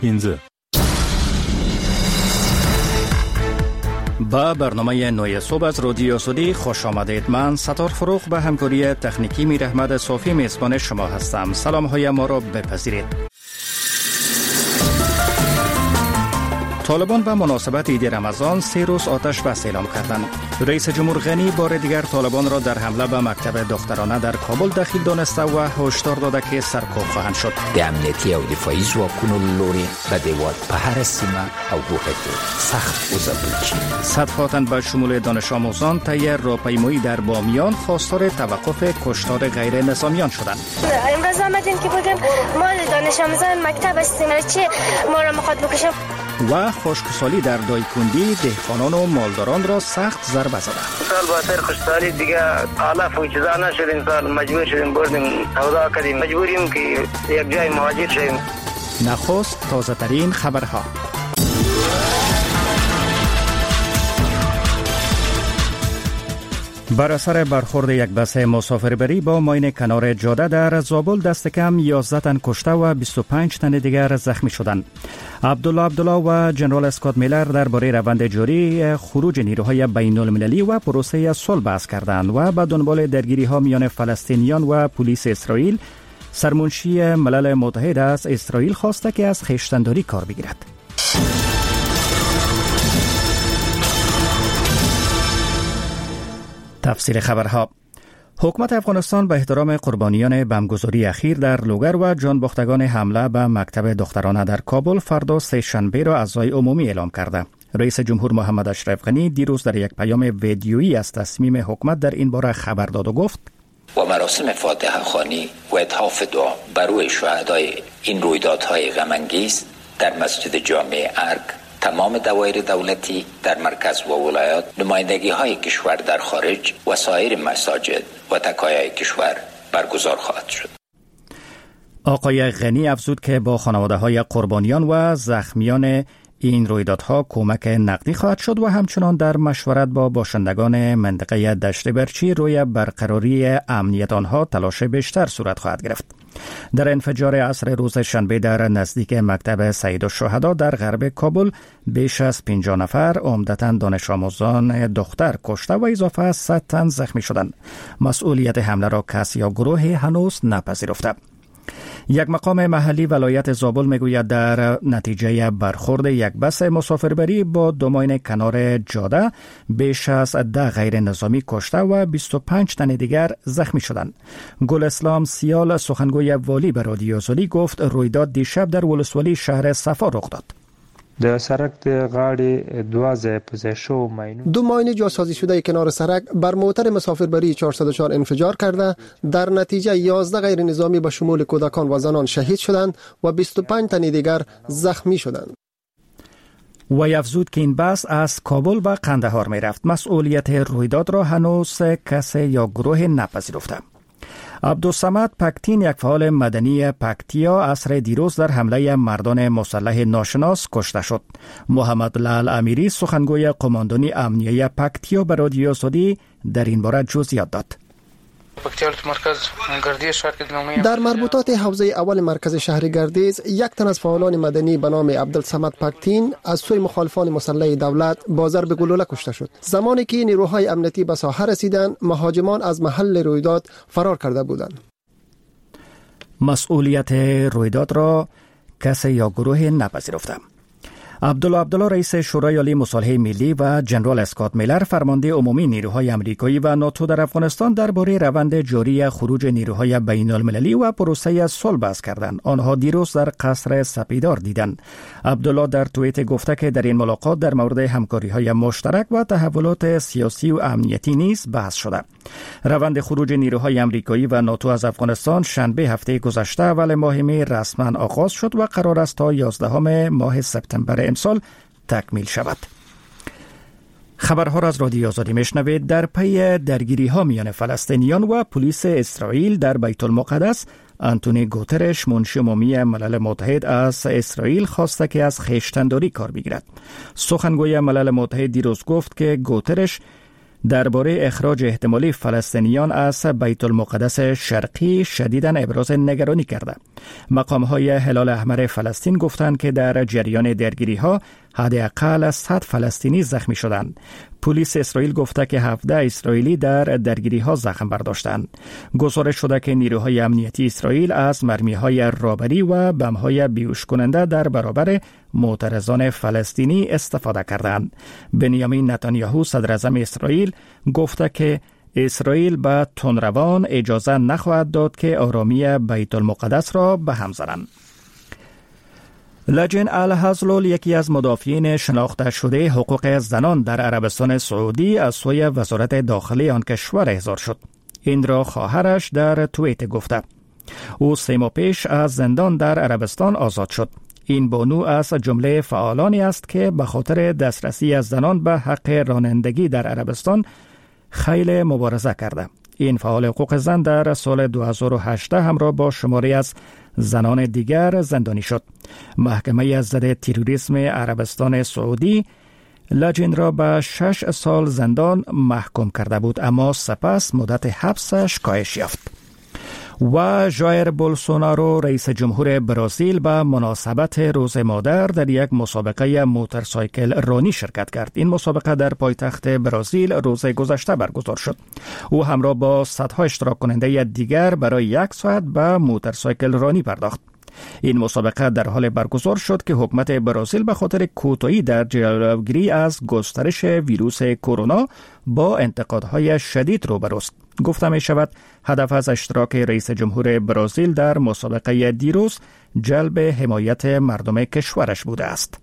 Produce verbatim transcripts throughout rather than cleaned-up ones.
پینزه با برنامه نوی صبح از رادیو آزادی خوش آمدید. من ستار فروغ به همکاری تکنیکی میر احمد صافی میزبان شما هستم. سلام های ما را بپذیرید. طالبان به مناسبت عید رمضان سه روز آتش بس اعلام کردند. رئیس جمهور غنی بار دیگر طالبان را در حمله به مکتب دخترانه در کابل دخیل دانسته و هشدار داده که سرکوب خواهند شد. د امنیتي او دفاعي ځواکونو لوري د دیوال په هر سیمه او ګوټه کې سخت وځپل شي. صدها تن به شمول دانش آموزان طی راهپیمایی در بامیان خواستار توقف کشتار غیر نظامیان شدند. امروز آمدیم که بگیم ما دانش آموزان مکتب هستیم، چه ما را میخواد بکشه. و خشکسالی در دایکندی دهقانان و مالداران را سخت ضربه زده. سال با سر خشکسالی دیگه علف و چیزا نشدیم، سال مجبور شدیم بردیم سودا کردیم، مجبوریم که یک جای مهاجر شدیم. نخست تازه ترین خبرها. بر اثر برخورد یک بس مسافربری با ماین کنار جاده در زابل دست کم یازده تن کشته و بیست و پنج تن دیگر زخمی شدند. عبدالله عبدالله و جنرال اسکات میلر درباره روند جاری خروج نیروهای بین المللی و پروسه صلح بحث کردند و به دنبال درگیری ها میان فلسطینیان و پلیس اسرائیل سرمنشی ملل متحد از اسرائیل خواسته که از خویشتن‌داری کار بگیرد. تفسیر خبرها. حکومت افغانستان به احترام قربانیان بمبگذاری اخیر در لوگر و جانباختگان حمله به مکتب دخترانه در کابل فردا سه شنبه را عزای عمومی اعلام کرده. رئیس جمهور محمد اشرف غنی دیروز در یک پیام ویدیویی از تصمیم حکومت در این باره خبر داد و گفت: و مراسم فاتحه خوانی و اتحاف دعا بر روی شهدای این رویدادهای غم‌انگیز در مسجد جامع ارگ، تمام دوایر دولتی در مرکز و ولایات، نمایندگی های کشور در خارج و سایر مساجد و تکایای کشور برگزار خواهد شد. آقای غنی افزود که با خانواده های قربانیان و زخمیان این رویدادها کمک نقدی خواهد شد و همچنان در مشورت با باشندگان منطقه دشت برچی روی برقراری امنیت آنها تلاش بیشتر صورت خواهد گرفت. در انفجار عصر روز شنبه در نزدیک مکتب سید الشهدا در غرب کابل بیش از پنجاه نفر عمدتاً دانش آموزان دختر کشته و اضافه از صد تن زخمی شدند. مسئولیت حمله را کسی یا گروه هنوز نپذیرفته. یک مقام محلی ولایت زابل میگوید در نتیجه برخورد یک بس مسافربری با دو ماین کنار جاده بیش از ده غیر نظامی کشته و بیست و پنج تن دیگر زخمی شدند. گل اسلام سیال سخنگوی والی به رادیو آزادی گفت رویداد دیشب در ولسوالی شهر صفا رخ داد. د سرک د غاړې دوه ځای په ځای شو ماینونه دو ماین جاسازی شده کنار سرک بر موتر مسافربری چهارصد و چهار انفجار کرده. در نتیجه یازده غیر نظامی به شمول کودکان و زنان شهید شدند و بیست و پنج تن دیگر زخمی شدند. و افزود که این بس از کابل به قندهار می رفت. مسئولیت رویداد را هنوز کسی یا گروه نپذیرفته. عبدالصمد پکتین یک فعال مدنی پکتیا عصر دیروز در حمله مردان مسلح ناشناس کشته شد. محمد لال امیری سخنگوی قماندانی امنیه پکتیا به رادیو آزادی در این باره جزئیات داد. در مربوطات حوزه اول مرکز شهر گردیز یک تن از فعالان مدنی به نام عبدالصمد پکتین از سوی مخالفان مسلح دولت با ضرب گلوله کشته شد. زمانی که نیروهای امنیتی به ساحه رسیدند مهاجمان از محل رویداد فرار کرده بودند. مسئولیت رویداد را کسی یا گروه نپذیرفته. عبدالله عبدالله رئیس شورای عالی مصالحه ملی و جنرال اسکات میلر فرمانده عمومی نیروهای امریکایی و ناتو در افغانستان درباره روند جاری خروج نیروهای بین المللی و پروسه صلح بحث کردند. آنها دیروز در قصر سپیدار دیدند. عبدالله در توییت گفته که در این ملاقات در مورد همکاری‌های مشترک و تحولات سیاسی و امنیتی نیز بحث شده. روند خروج نیروهای امریکایی و ناتو از افغانستان شنبه هفته گذشته اول ماه می رسما آغاز شد و قرار است تا یازدهم ماه سپتامبر امسال تکمیل شود. خبرها را از رادیو آزادی میشنوید. در پی درگیری ها میان فلسطینیان و پلیس اسرائیل در بیت المقدس، آنتونی گوترش منشی عمومی ملل متحد از اسرائیل خواسته که از خویشتن‌داری کار بگیرد. سخنگوی ملل متحد دیروز گفت که گوترش درباره اخراج احتمالی فلسطینیان از بیت المقدس شرقی شدیداً ابراز نگرانی کرده. مقام‌های هلال احمر فلسطین گفتند که در جریان درگیری‌ها حداقل صد فلسطینی زخمی شدند. پلیس اسرائیل گفته که هفده اسرائیلی در درگیری‌ها زخم برداشتند. گزارش شده که نیروهای امنیتی اسرائیل از مرمی‌های رابری و بم‌های بیهوش کننده در برابر معترضان فلسطینی استفاده کردند. بنیامین نتانیاهو صدر اعظم اسرائیل گفته که اسرائیل به تندروان اجازه نخواهد داد که آرامی بیت المقدس را به هم زنند. لجن الحزلول، یکی از مدافعین شناخته شده حقوق زنان در عربستان سعودی، از سوی وزارت داخلی آن کشور احضار شد. این را خواهرش در توییت گفته. او سه ماه پیش از زندان در عربستان آزاد شد. این بانو از جمله فعالانی است که به خاطر دسترسی از زنان به حق رانندگی در عربستان خیلی مبارزه کرده. این فعال حقوق زن در سال دو هزار و هجده همراه با شماری از زنان دیگر زندانی شد. محکمه از ضد تروریسم عربستان سعودی لجن را به شش سال زندان محکوم کرده بود، اما سپس مدت حبسش کاهش یافت. و ژایر بولسونارو رئیس جمهور برزیل به مناسبت روز مادر در یک مسابقه موتورسایکل رانی شرکت کرد. این مسابقه در پایتخت برزیل روز گذشته برگزار شد. او همراه با صدها اشتراک کننده دیگر برای یک ساعت به موتورسایکل رانی پرداخت. این مسابقه در حال برگزار شد که حکومت برزیل به خاطر کوتاهی در جلوگیری از گسترش ویروس کرونا با انتقادهای شدید روبروست. گفته می شود هدف از اشتراک رئیس جمهور برزیل در مسابقه دیروز جلب حمایت مردم کشورش بوده است.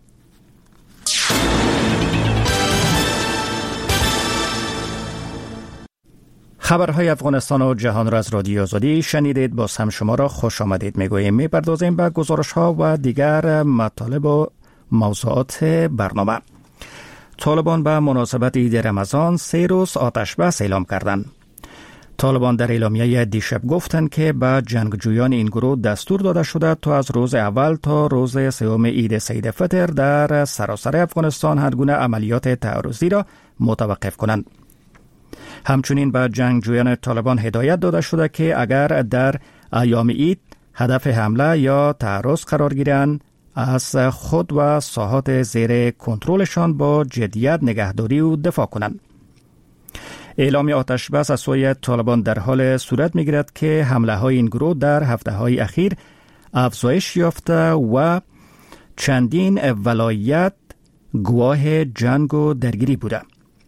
خبرهای افغانستان و جهان را از رادیو آزادی شنیدید. باز هم شما را خوش آمدید میگوییم. میپردازیم به گزارش ها و دیگر مطالب و موضوعات برنامه. طالبان به مناسبت عید رمضان سه روز آتش بس اعلام کردند. طالبان در اعلامیه دیشب گفتند که به جنگجویان این گروه دستور داده شده تا از روز اول تا روز سوم عید سید فطر در سراسر افغانستان هر گونه عملیات تعرضی را متوقف کنند. همچنین به جنگجویان طالبان هدایت داده شده که اگر در ایام عید هدف حمله یا تعرض قرار گیرند از خود و ساحات زیر کنترلشان با جدیت نگهداری و دفاع کنند. اعلام آتش بس از سوی طالبان در حال صورت می‌گیرد که حمله های این گروه در هفته‌های اخیر افزایش یافته و چندین ولایت گواه جنگ و درگیری بوده.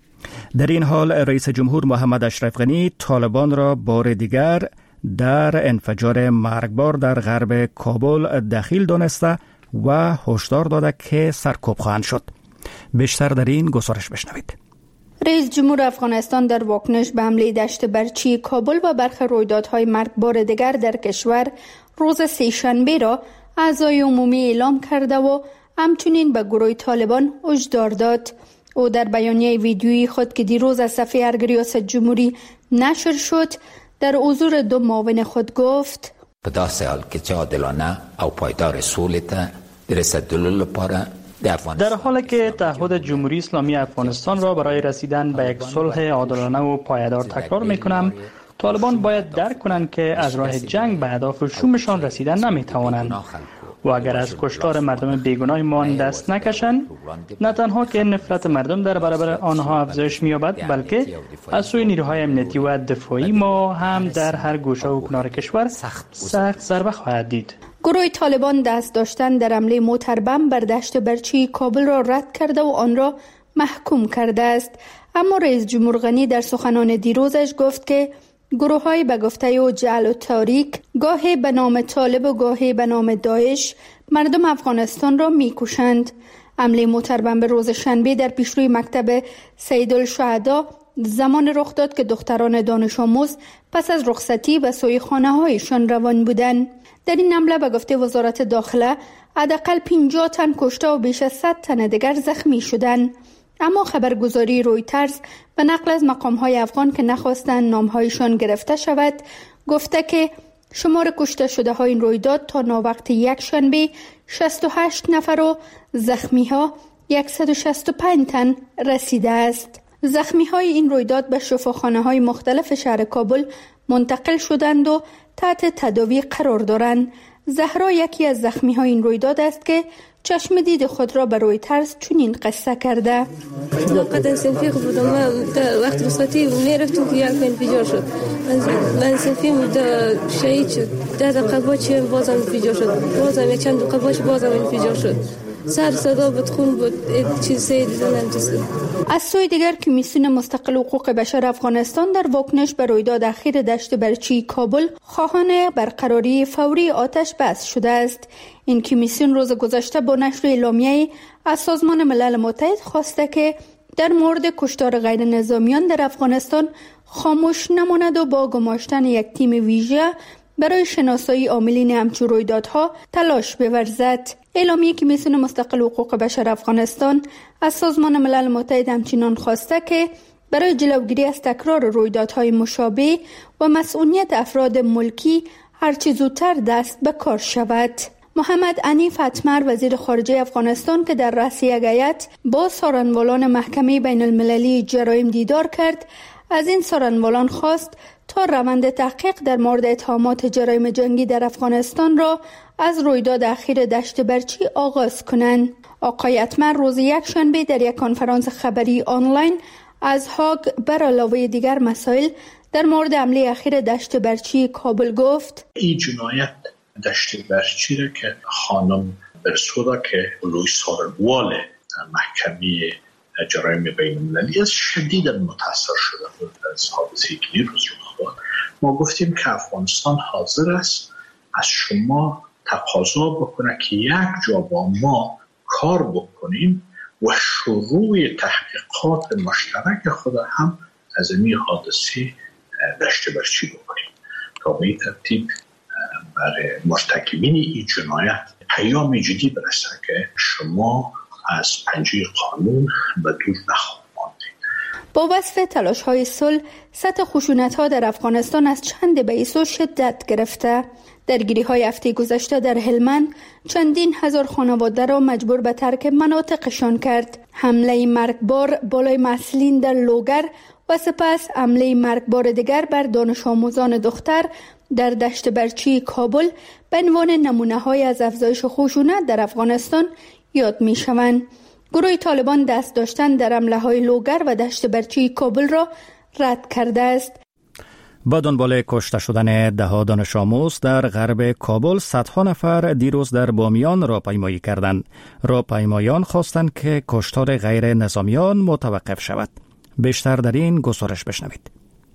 در این حال رئیس جمهور محمد اشرف غنی طالبان را بار دیگر در انفجار مرگبار در غرب کابل دخیل دانسته و هشدار داده که سرکوب خواهند شد. بیشتر در این گزارش بشنوید. رئیس جمهور افغانستان در واکنش به حمله دشت برچی کابل و برخی رویدادهای مرگبار دیگر در کشور روز سه‌شنبه را اعضای عمومی اعلام کرده و همچنین به گروه طالبان هشدار داد. او در بیانیه ویدیویی خود که دیروز از صفحه ارگ ریاست جمهوری نشر شد در حضور دو معاون خود گفت: په داسې حال کې چې عادلانه او پایدار سولې ته د رسیدلو لپاره در حالی که تعهد جمهوری اسلامی افغانستان را برای رسیدن به یک صلح عادلانه و پایدار تکرار می‌کنم، طالبان باید درک کنند که از راه جنگ به اهداف شومشان رسیدن نمی‌توانند و اگر از کشتار مردم بیگناه ما دست نکشند، نه تنها که نفرت مردم در برابر آنها افزایش می‌یابد، بلکه از سوی نیروهای امنیتی و دفاعی ما هم در هر گوشه و کنار کشور سخت ضربه خواهد دید. گروه طالبان دست داشتن در حمله موتربم بر دشت برچی کابل را رد کرده و آن را محکوم کرده است، اما رئیس جمهور غنی در سخنان دیروزش گفت که گروه‌های به گفته او جعل و تاریک گاهی به نام طالب و گاهی به نام داعش مردم افغانستان را می‌کشند. حمله موتربم به روز شنبه در پیشروی مکتب سیدالشهدا زمان رخ داد که دختران دانش آموز پس از رخصتی به سوی خانه‌هایشان روان بودند. در این حمله به گفته وزارت داخله حداقل پنجاه تن کشته و بیش از صد تن دیگر زخمی شدند. اما خبرگزاری رویترز به نقل از مقام‌های افغان که نخواستند نام‌هایشان گرفته شود گفته که شمار کشته شده های این رویداد تا ناوقت یک شنبه شصت و هشت نفر و زخمی‌ها صد و شصت و پنج تن رسیده است. زخمی های این رویداد به شفاخانه های مختلف شهر کابل منتقل شدند و تحت تداوی قرار دارند. زهرا یکی از زخمی های این رویداد است که چشم دید خود را به رویترز چنین قصه کرده. قدم سنفی خود بودم، من وقت رساتی میرفتم که یک انفجار شد. من سنفیم شهید شد. ده دقیقه باچه بازم انفجار شد. بازم یک چند دقیقه باچه بازم انفجار شد. سر صدا بود، خون بود، چیز سید زنم جسد. از سوی دیگر کمیسیون مستقل حقوق بشر افغانستان در واکنش به رویداد اخیر دشت برچی کابل خواهان برقراری فوری آتش بس شده است. این کمیسیون روز گذشته با نشر اعلامیه از سازمان ملل متحد خواسته که در مورد کشتار غیر نظامیان در افغانستان خاموش نماند و با گماشتن یک تیم ویژه برای شناسایی عاملین همچون رویدادها تلاش بورزد. اعلامیه کمیسیون مستقل حقوق بشر افغانستان از سازمان ملل متحد همچنان خواسته که برای جلوگیری از تکرار رویدادهای مشابه و مسئولیت افراد ملکی هرچه زودتر دست به کار شود. محمد عنیف اتمر وزیر خارجه افغانستان که در رأس یک هیئت با سارنوالان محکمه بین المللی جرایم دیدار کرد، از این سارنوالان خواست تا روند تحقیق در مورد اتهامات جرایم جنگی در افغانستان را از رویداد اخیر دشت برچی آغاز کنند. آقای اتمر روز یک شنبه در یک کنفرانس خبری آنلاین از هاگ بر علاوه دیگر مسائل در مورد حمله اخیر دشت برچی کابل گفت: این جنایت دشت برچی را که خانم برسودا که لوی سارنوال محکمه جرایم بین المللی از شدید متاثر شده بود از حادثه که روز رخ داد. ما گفتیم که افغانستان حاضر است از شما تقاضا بکنه که یک جا با ما کار بکنیم و شروع تحقیقات مشترک خود هم از این حادثه دشت برچی بکنیم تا به این ترتیب برای مرتکبین این جنایت پیام جدی برسه که شما از پنجه قانون به دور نخواهید ماندید. با وصف تلاش های صلح، سطح خشونت ها در افغانستان از چند بیسو شدت گرفته. درگیری های هفته گذشته در هلمند چندین هزار خانواده را مجبور به ترک مناطقشان کرد. حمله مرگبار بالای مسلین در لوگر و سپس حمله مرگبار دیگر بر دانش آموزان دختر در دشت برچی کابل به عنوان نمونه های از افزایش خشونت در افغانستان یاد می شوند. گروه طالبان دست داشتن در حمله های لوگر و دشت برچی کابل را رد کرده است. با دنبال کشته شدن ده دانش آموز در غرب کابل، صدها نفر دیروز در بامیان راهپیمایی کردند. راهپیمایان خواستند که کشتار غیر نظامیان متوقف شود. بیشتر در این گزارش بشنوید.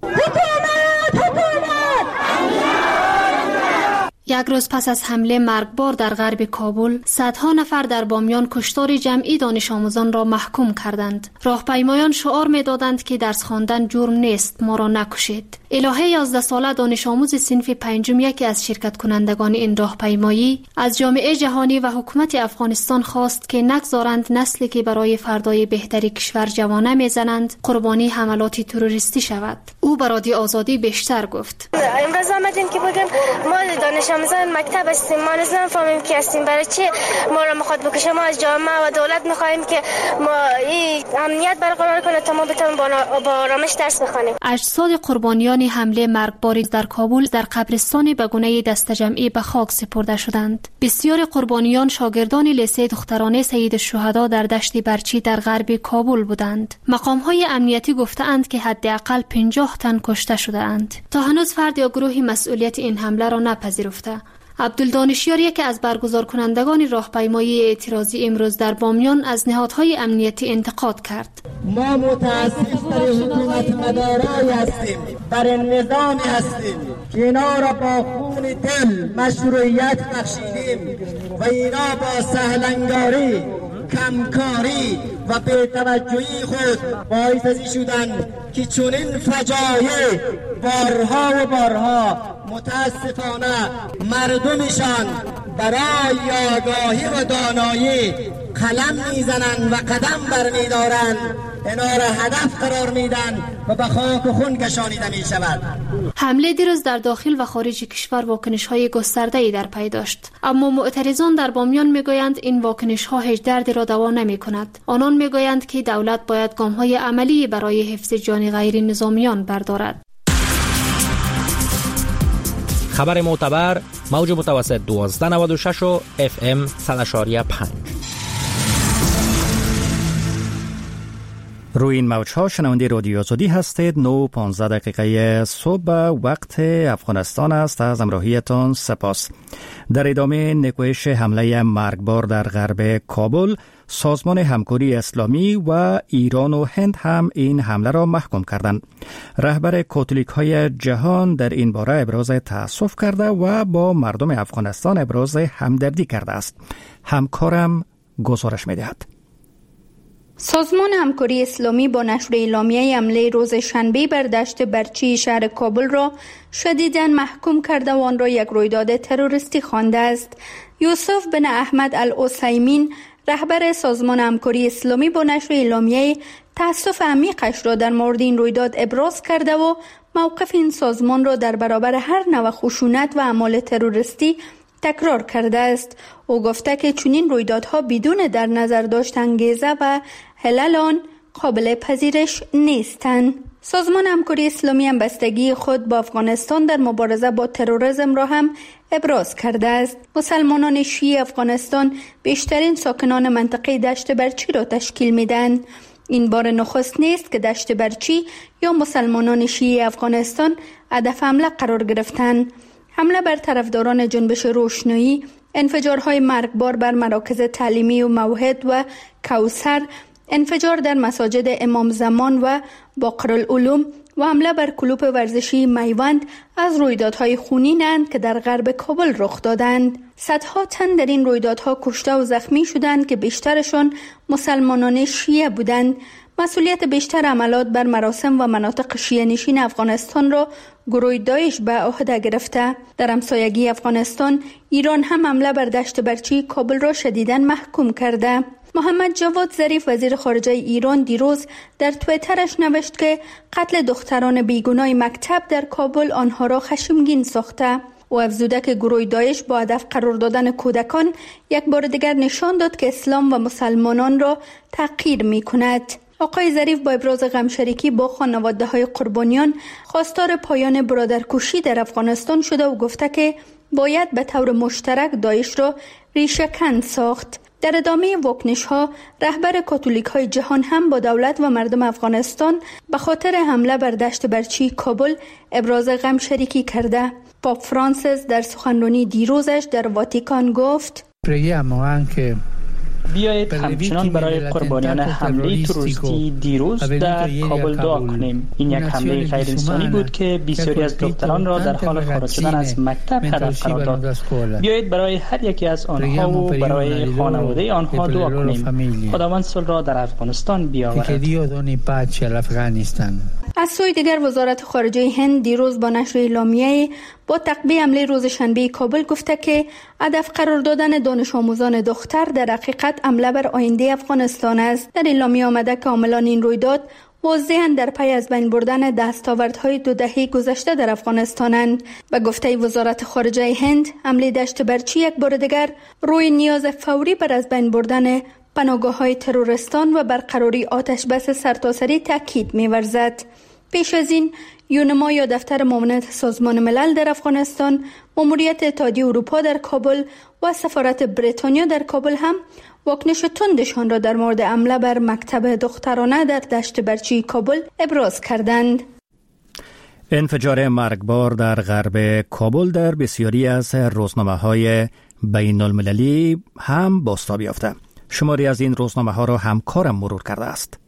یک روز پس از حمله مرگبار در غرب کابل، صدها نفر در بامیان کشتار جمعی دانش آموزان را محکوم کردند. راهپیمایان شعار می‌دادند که درس خواندن جرم نیست، ما را نکشید. الهه یازده ساله دانش آموز صنف پنجم، یکی از شرکت کنندگان این راهپیمایی، از جامعه جهانی و حکومت افغانستان خواست که نگذارند نسلی که برای فردای بهتری کشور جوانه میزنند قربانی حملات تروریستی شود. او به رادیو آزادی بیشتر گفت: امروز آمدیم که بگم ما دانش آموزان مکتب هستیم، ما نمی‌فهمیم کی هستیم، برای چی ما را می‌خواد بکشه. ما از جامعه و دولت می‌خوایم که ما این امنیت برقرار کنه تا ما بتونیم با آرامش درس بخونیم. اجساد قربانیان حمله مرگباری در کابل در قبرستان بگونه دست جمعی به خاک سپرده شدند. بسیار قربانیان شاگردان لیسه دخترانه سید الشهدا در دشت برچی در غرب کابل بودند. مقام‌های امنیتی گفته‌اند که حداقل پنجاه تن کشته شده‌اند. تا هنوز فرد یا گروهی مسئولیت این حمله را نپذیرفته. عبدالدانشیار، یکی از برگزار کنندگان راهپیمایی اعتراضی امروز در بامیان، از نهادهای امنیتی انتقاد کرد. ما متاسف بر حکومت مدارایی هستیم، بر نظامی هستیم که اینا را با خون دل مشروعیت بخشیدیم و اینا با سهلنگاری، کمکاری و بی‌توجهی خود باعث ازی شدن که چنین فجایع بارها و بارها متاسفانه مردمشان برای آگاهی و دانایی قلم میزنن و قدم برمیدارن، اینا را هدف قرار میدن و به خاک و خون کشانیده می شود. حمله دیروز در داخل و خارج کشور واکنش های گسترده ای در پی داشت، اما معترضان در بامیان میگویند این واکنش ها هیچ دردی را دوا نمی کند. آنان میگویند که دولت باید گام های عملی برای حفظ جان غیر نظامیان بردارد. خبر معتبر، موج متوسط دوازده نود و شش و اف ام صد و شش و پنج. روی این موج ها شنونده رادیو آزادی هستید. نه و پانزده دقیقه صبح وقت افغانستان است. از همراهیتان سپاس. در ادامه نکوهش حمله مرگبار در غرب کابل، سازمان همکاری اسلامی و ایران و هند هم این حمله را محکوم کردند. رهبر کاتولیک های جهان در این باره ابراز تأسف کرده و با مردم افغانستان ابراز همدردی کرده است. همکارم گزارش می‌دهد. سازمان همکاری اسلامی با نشر اعلامیه حمله روز شنبه بر دشت برچی شهر کابل را شدیداً محکوم کرده و آن را یک رویداد تروریستی خوانده است. یوسف بن احمد العثیمین، رهبر سازمان همکاری اسلامی با نشر اعلامیه، تأسف عمیقش را در مورد این رویداد ابراز کرده و موقف این سازمان را در برابر هر نوع خشونت و اعمال تروریستی تکرار کرده است. او گفته که چنین رویدادها بدون در نظر داشت انگیزه و علل آن قابل پذیرش نیستند. سازمان همکاری اسلامی هم بستگی خود با افغانستان در مبارزه با تروریسم را هم ابراز کرده است. مسلمانان شیعه افغانستان بیشترین ساکنان منطقه دشت برچی را تشکیل میدن. این بار نخست نیست که دشت برچی یا مسلمانان شیعه افغانستان هدف حمله قرار گرفتند. حمله بر طرفداران جنبش روشنایی، انفجارهای مرگبار بر مراکز تعلیمی و موحد و کوثر، انفجار در مساجد امام زمان و باقرالعلوم و حمله بر کلوپ ورزشی میوند از رویدادهای خونینند که در غرب کابل رخ دادند. صدها تن در این رویدادها کشته و زخمی شدند که بیشترشان مسلمانان شیعه بودند. مسئولیت بیشتر عملات بر مراسم و مناطق شیعه نشین افغانستان را گروه داعش به عهده گرفته. در همسایگی افغانستان، ایران هم حمله بر دشت برچی کابل را شدیداً محکوم کرده. محمد جواد ظریف، وزیر خارجه ایران، دیروز در توییترش نوشت که قتل دختران بیگناه مکتب در کابل آنها را خشمگین ساخته. او افزوده که گروه داعش با هدف قرار دادن کودکان یک بار دیگر نشان داد که اسلام و مسلمانان را تحقیر می کند. آقای ظریف با ابراز غمشریکی با خانواده های قربانیان خواستار پایان برادرکشی در افغانستان شده و گفته که باید به طور مشترک داعش را ریشه‌کن ساخت. در ادامه واکنش ها، رهبر کاتولیک های جهان هم با دولت و مردم افغانستان به خاطر حمله بر دشت برچی کابل ابراز غمشریکی کرده. پاپ فرانسیس در سخنرانی دیروزش در واتیکان گفت: بیایید همچنان برای قربانیان حمله تروریستی دیروز در کابل دعا کنیم. این یک حمله غیر انسانی بود که بسیاری از دختران را در حال خارج شدن از مکتب هدف قرار داد. بیایید برای هر یکی از آنها و برای خانواده آنها دعا کنیم. خداوند صلح را در افغانستان بیاورد. از سوی دیگر، وزارت خارجه هند دیروز با نشر اعلامیه با تعقیب حمله روز شنبه کابل گفته که هدف قرار دادن دانش آموزان دختر در حقیقت حمله بر آینده افغانستان است. در اعلامیه آمده که عاملان این رویداد واضحاً در پی از بین بردن دستاوردهای دو دهه گذشته در افغانستانند. به گفته وزارت خارجه هند، حمله دشت برچی یک بار دیگر روی نیاز فوری بر از بین بردن پناهگاه‌های تروریستان و برقراری آتش بس سرتاسری تاکید می‌ورزد. پیش از این، یونما یا دفتر معاونت سازمان ملل در افغانستان، ماموریت اتحادیه اروپا در کابل و سفارت بریتانیا در کابل هم واکنش تندشان را در مورد حمله بر مکتب دخترانه در دشت برچی کابل ابراز کردند. انفجار مرگبار در غرب کابل در بسیاری از روزنامه‌های بین المللی هم بازتاب یافته. شماری از این روزنامه‌ها را همکارم مرور کرده است.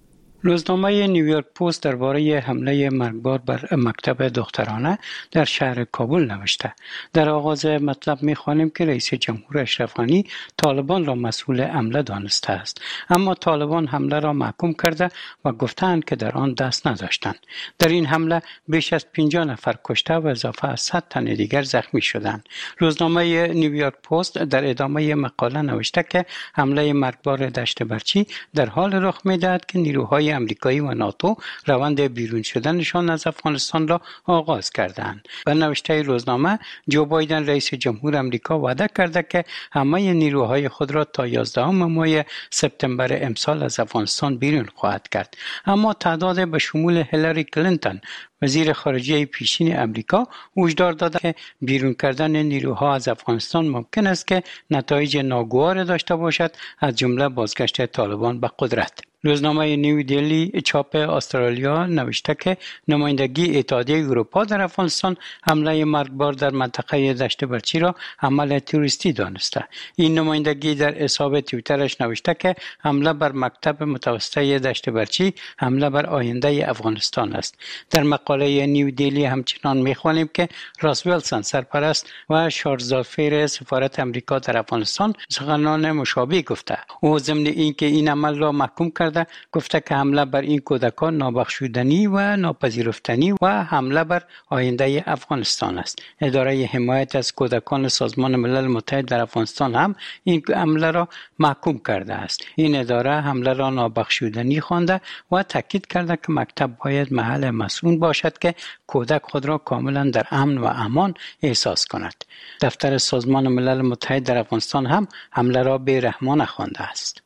روزنامه نیویورک پست درباره حمله مرگبار بر مکتب دخترانه در شهر کابل نوشته. در آغاز مطلب می‌خوانیم که رئیس جمهور اشرف غنی طالبان را مسئول حمله دانسته است، اما طالبان حمله را محکوم کرده و گفتند که در آن دست نداشتند. در این حمله بیش از پنجاه نفر کشته و اضافه از صد تن دیگر زخمی شدند. روزنامه نیویورک پست در ادامه مقاله نوشته که حمله مرگبار دشت برچی در حال رخ می‌دهد که نیروهای امریکایی و ناتو روند بیرون شدنشان از افغانستان را آغاز کردند. و نوشته روزنامه جو بایدن رئیس جمهور امریکا وعده کرده که همه نیروهای خود را تا یازدهم ماه سپتامبر امسال از افغانستان بیرون خواهد کرد. اما تعداد به شمول هیلاری کلینتون وزیر خارجه پیشین امریکا هشدار داده که بیرون کردن نیروها از افغانستان ممکن است که نتایج ناگوار داشته باشد، از جمله بازگشت طالبان به قدرت. روزنامه نیو دلی چاپ استرالیا نوشته که نمایندگی اتحادیه اروپا در افغانستان حمله مرگبار در منطقه دشت برچی را عمل تروریستی دانسته. این نمایندگی در حساب توییترش نوشته که حمله بر مکتب متوسطه دشت برچی حمله بر آینده افغانستان است. در مقاله نیو دلی همچنان می‌خوانیم که راس ویلسون سرپرست و شارلز سفارت امریکا در افغانستان سخنان مشابه گفته. او ضمن اینکه این عمل را محکوم کرده گفته که حمله بر این کودکان نابخشودنی و ناپذیرفتنی و حمله بر آینده افغانستان است. اداره حمایت از کودکان سازمان ملل متحد در افغانستان هم این حمله را محکوم کرده است. این اداره حمله را نابخشودنی خوانده و تاکید کرده که مکتب باید محل مسئول باشد که کودک خود را کاملا در امن و امان احساس کند. دفتر سازمان ملل متحد در افغانستان هم حمله را بی‌رحمانه خوانده است.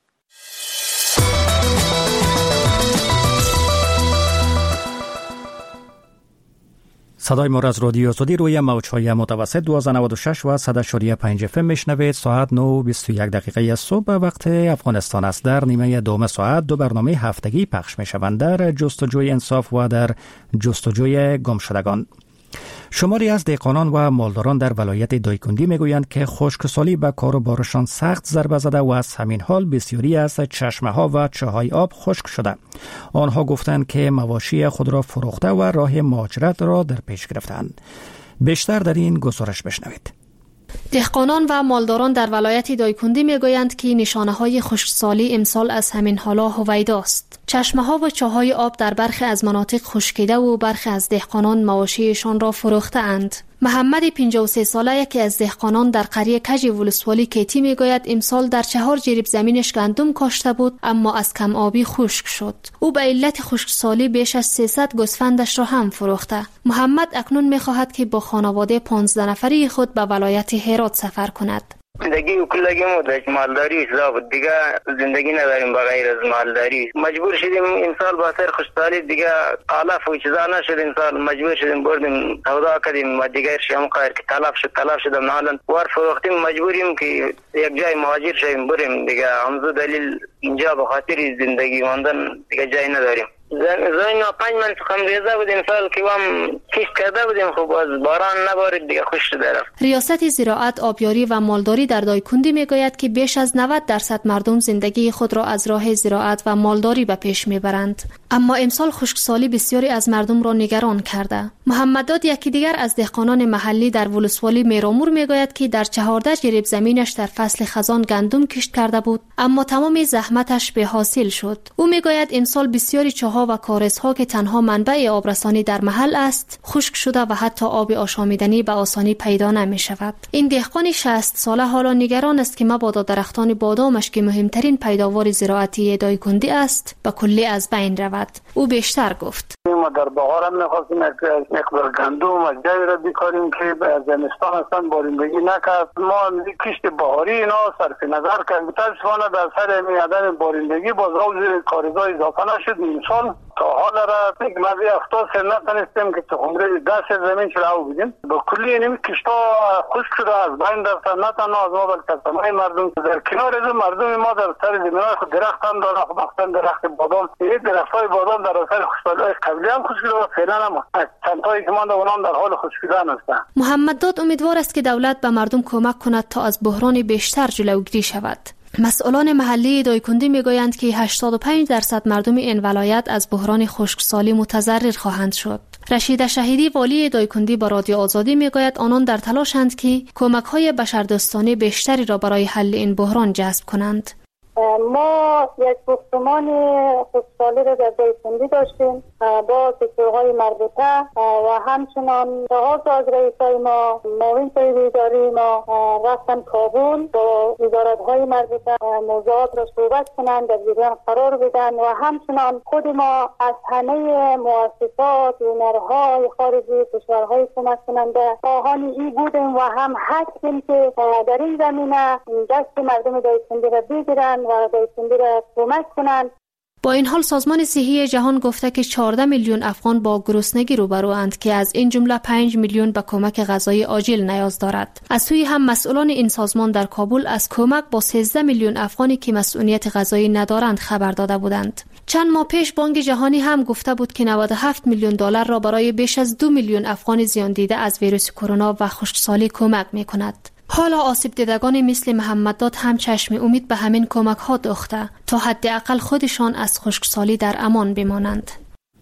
صدای ما را از رادیو آزادی روی موج‌های متوسط دویست و نود و شش و صد و پنج اف ام میشنوید. ساعت نه و بیست و یک دقیقه صبح وقت افغانستان است. در نیمه دوم ساعت دو برنامه هفتگی پخش میشوند، در جستجوی انصاف و در جستجوی گمشدگان. شماری از دهقانان و مالداران در ولایت دایکندی میگویند که خشکسالی به کار و بارشان سخت ضربه زده و از همین حال بسیاری از چشمه ها و چاهای آب خشک شده. آنها گفتند که مواشی خود را فروخته و راه مهاجرت را در پیش گرفتند. بیشتر در این گزارش بشنوید. دهقانان و مالداران در ولایت دایکندی میگویند که نشانه های خشکسالی امسال از همین حالا هویداست. چشمه ها و چاهای آب در برخی از مناطق خشکیده و برخی از دهقانان مواشیشان را فروخته اند. محمد پنجاه و سه ساله یکی از دهقانان در قریه کج ولسوالی کیتی میگوید امسال در چهار جریب زمینش گندم کاشته بود اما از کم آبی خشک شد. او به علت خشکسالی بیش از سیصد گوسفندش را هم فروخته. محمد اکنون میخواهد که با خانواده پانزده نفری خود به ولایت هرات سفر کند. زندگی و کلگی مدرک مالداری حساب دیگه زندگی نداریم بغیر از مالداری. مجبور شدیم این سال با سر خوشحالی دیگه آلاف و چیزا نشد. این سال مجبور شدیم بردیم سودا کردیم و دیگه شیم قایر که طلب شد طلب شدم حالا وار فروختیم مجبوریم که یک جای مهاجر شیم بریم دیگه. همزو دلیل اینجا به خاطر زندگی ماندن دیگه جای نداریم. زمین پنج من خمریزه بودیم سال که هم کیش کرده بودیم خوب از باران نبارید دیگه خوش شده رفت. ریاست زراعت، آبیاری و مالداری در دایکندی میگوید که بیش از نود درصد مردم زندگی خود را از راه زراعت و مالداری به پیش میبرند. اما امسال خشکسالی بسیاری از مردم را نگران کرده. محمد داد یکی دیگر از دهقانان محلی در ولسوالی میرامور میگوید که در چهارده جریب زمینش در فصل خزان گندم کشت کرده بود اما تمام زحمتش به حاصل شد. او میگوید امسال بسیاری چاها و کارزها که تنها منبع آبرسانی در محل است خشک شده و حتی آب آشامیدنی به آسانی پیدا نمی شود. این دهقان شصت ساله حالا نگران است که مبادا درختان بادامش که مهمترین پیداوار زراعتی دایکندی است به کلی از بین رود. او بیشتر گفت: ما در بهار هم نخواستیم یک مقدار گندم و جای را بیکاریم که زمستان اصلا بارندگی نکرد. ما کشت بهاری اینا صرف نظر کردیم. متاسفانه در سر می عدم بارندگی باز روز کارزا اضافه نشد. امسال تا حال را یک مزی هفتاد سر نتنستیم که تخمره دست زمین شراو بودیم. با کلی اینمی کشتا خشک شده از بین رفتن. نه تنها از ما بلکه تمام مردم در کنار از مردم ما در سر زمینای خود درخت هم دارن. خب مخصوصا درخت بادام، این درختای بادام در اثر خشکسالی قبلی هم خشک شده و فعلا هم چندتایی که مانده اونام در حال خشک شدن هستند. محمد داد امیدوار است که دولت به مردم کمک کند تا از بحران بیشتر جلوگیری شود. مسئولان محلی دایکندی میگویند که هشتاد و پنج درصد مردم این ولایت از بحران خشکسالی متضرر خواهند شد. رشید شهیدی والی دایکندی با رادیو آزادی میگوید آنان در تلاشند که کمک‌های بشردوستانه بیشتری را برای حل این بحران جذب کنند. ما یک گفتمان خشکسالی را در دایکندی داشتیم با سکتورهای مربوطه و همچنان لحاظ از رئیسای ما معاون صاحب اداری ما رفتن کابل با وزارت‌های مربوطه موضوعات را صحبت کنند، در جریان قرار بدن و همچنان خود ما از همه مؤسسات و نرهای خارجی کشورهای کمک کننده خواهان ای بودیم و هم هستیم که در این زمینه دست مردم دایکندی را بگیرند و دایکندی را کمک کنند. با این حال سازمان صحی جهان گفته که چهارده میلیون افغان با گرسنگی روبروند که از این جمله پنج میلیون به کمک غذایی عاجل نیاز دارد. از سوی هم مسئولان این سازمان در کابل از کمک با سیزده میلیون افغانی که مسئولیت غذایی ندارند خبر داده بودند. چند ماه پیش بانک جهانی هم گفته بود که نود و هفت میلیون دلار را برای بیش از دو میلیون افغان زیان دیده از ویروس کرونا و خشکسالی کمک می‌کند. حالا آسیب دیدگان مثل محمد داد هم چشم امید به همین کمک ها دوخته تا حداقل خودشان از خشکسالی در امان بمانند.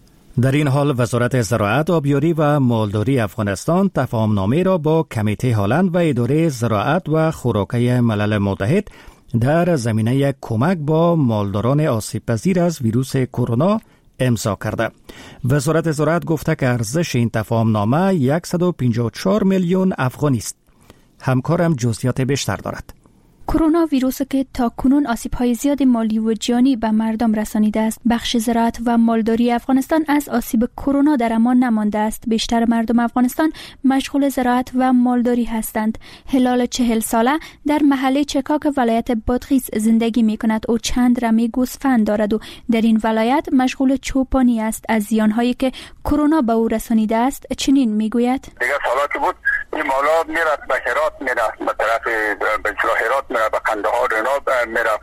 در این حال وزارت زراعت، آبیاری و مالداری افغانستان تفاهمنامه را با کمیته هالند و اداره زراعت و خوراکی ملل متحد در زمینه کمک با مالداران آسیب پذیر از ویروس کرونا امضا کرده. وزارت زراعت گفته که ارزش این تفاهمنامه صد و پنجاه و چهار میلیون افغانی است. همکارم جزئیات بیشتر دارد. کرونا ویروسی که تا کنون آسیب‌های زیاد مالی و جانی به مردم رسانیده است. بخش زراعت و مالداری افغانستان از آسیب کرونا در امان نمانده است. بیشتر مردم افغانستان مشغول زراعت و مالداری هستند. هلال چهل ساله در محله چکاک ولایت بادغیس زندگی می‌کند. او چند رمه گوسفند دارد و در این ولایت مشغول چوپانی است. از زیان‌هایی که کرونا به او رسانیده است چنین می‌گوید: دیگه سالاتی بود این مالا میرفت به هرات میرفت به طرف به هرات میرفت به قندهار اینا میرفت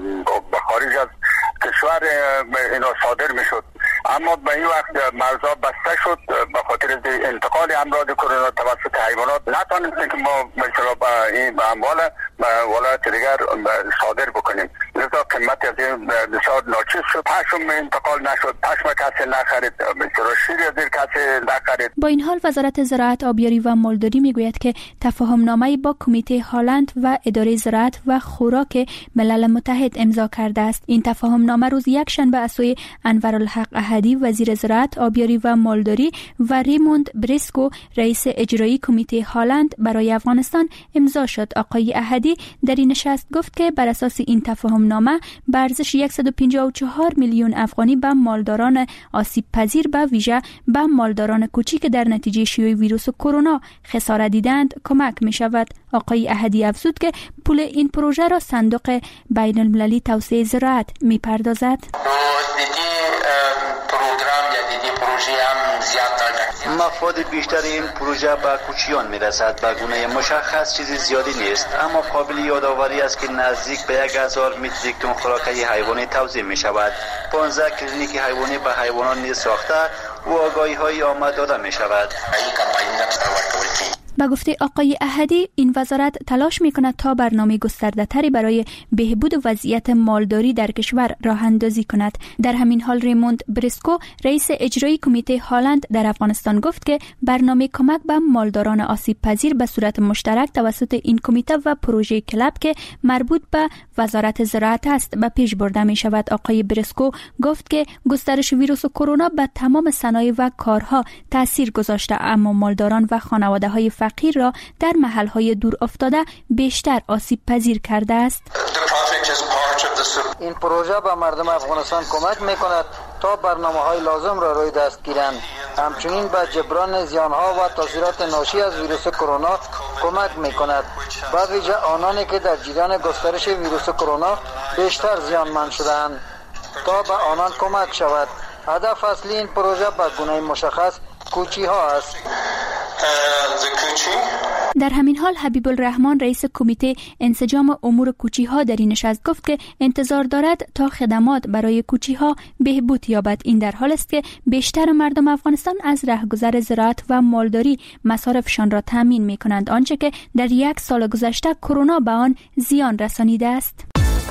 به خارج از کشور اینا صادر میشد، اما به این وقت مرزا بسته شد به خاطر انتقال امراض کرونا توسط حیوانات نتونستیم که ما مثلا به این اموال به ولایت دیگر صادر بکنیم، لذا قیمت از این بسیار ناچیز شد. پشم انتقال نشد، پشم کسی نخرید، مثلا شیر از این کسی نخرید. با این حال وزارت زراعت، آبیاری و مالداری میگوید که تفاهمنامه با کمیته هالند و اداره زراعت و خوراک ملل متحد امضا کرده است. این تفاهمنامه روز یک شنبه از سوی انورالحق احدی وزیر زراعت، آبیاری و مالداری و ریموند بریسکو رئیس اجرایی کمیته هالند برای افغانستان امضا شد. آقای احدی در این نشست گفت که بر اساس این تفاهمنامه به ارزش صد و پنجاه و چهار میلیون افغانی به مالداران آسیب پذیر به ویژه به مالداران کوچک که در نتیجه شیوع ویروس کرونا خسارت دیدند کمک می شود. آقای احدی افزود که پول این پروژه را صندوق بین المللی توسعه زراعت می پردازد. مفاد بیشتر این پروژه به کوچیان میرسد. به گونه مشخص چیزی زیادی نیست، اما قابل یادآوری است که نزدیک به یک هزار متر تن خوراکی حیوانی توزیع می شود. پانزده کلینیک حیوانی به حیوانات نیز ساخته و آگاهی های آمد داده می شود. با گفته آقای احدی، این وزارت تلاش می‌کند تا برنامه گسترده‌تری برای بهبود وضعیت مالداری در کشور راه اندازی کند. در همین حال ریموند بریسکو رئیس اجرایی کمیته هالند در افغانستان گفت که برنامه کمک به مالداران آسیب پذیر به صورت مشترک توسط این کمیته و پروژه کلب که مربوط به وزارت زراعت است به پیش برده می شود. آقای بریسکو گفت که گسترش ویروس کرونا به تمام صنایع و کارها تاثیر گذاشته، اما مالداران و خانواده‌های فقیر را در محل‌های دور افتاده بیشتر آسیب پذیر کرده است. این پروژه به مردم افغانستان کمک می‌کند تا برنامه‌های لازم را روی دست گیرند. همچنین به جبران زیان‌ها و تاثیرات ناشی از ویروس کرونا کمک می‌کند. به ویژه آنانی که در جریان گسترش ویروس کرونا بیشتر زیانمند شده‌اند تا به آنان کمک شود. هدف اصلی این پروژه به گونه مشخص کوچی‌ها است. در همین حال حبیب الرحمن رئیس کمیته انسجام امور کوچی‌ها در این نشست گفت که انتظار دارد تا خدمات برای کوچی‌ها بهبود یابد. این در حال است که بیشتر مردم افغانستان از رهگذر زراعت و مالداری مصارفشان را تامین می‌کنند، آنچه که در یک سال گذشته کرونا به آن زیان رسانیده است.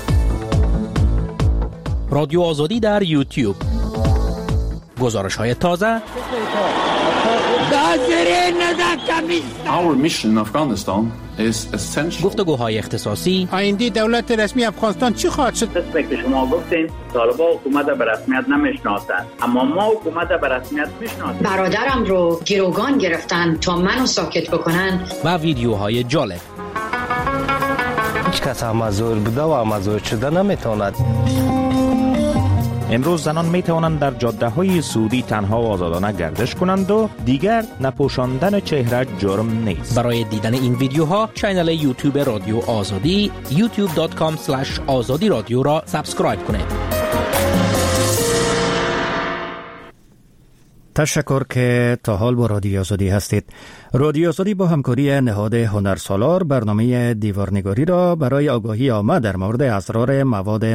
رادیو آزادی در یوتیوب. گزارش های تازه. Our mission in Afghanistan is essential. گفتگوهای اختصاصی. آینده دولت رسمی افغانستان چی خواهد شد؟ دست که شما گفتین طالبان حکومت به رسمیت نمیشناسند، اما ما حکومت به رسمیت میشناسیم. برادرم رو گروگان گرفتن تا منو ساکت بکنن. و ویدیوهای جالب. هیچ کس امازور بوده و امازور شده نمیتواند. امروز زنان می توانند در جاده های سعودی تنها و آزادانه گردش کنند و دیگر نپوشاندن چهره جرم نیست. برای دیدن این ویدیوها کانال یوتیوب رادیو آزادی یوتیوب دات کام اسلش آزادی رادیو را سابسکرایب کنید. تشکر که تا حال با رادیو آزادی هستید. رادیو آزادی با همکاری نهاد هنرسالار برنامه دیوارنگاری را برای آگاهی عامه در مورد اسرار مواد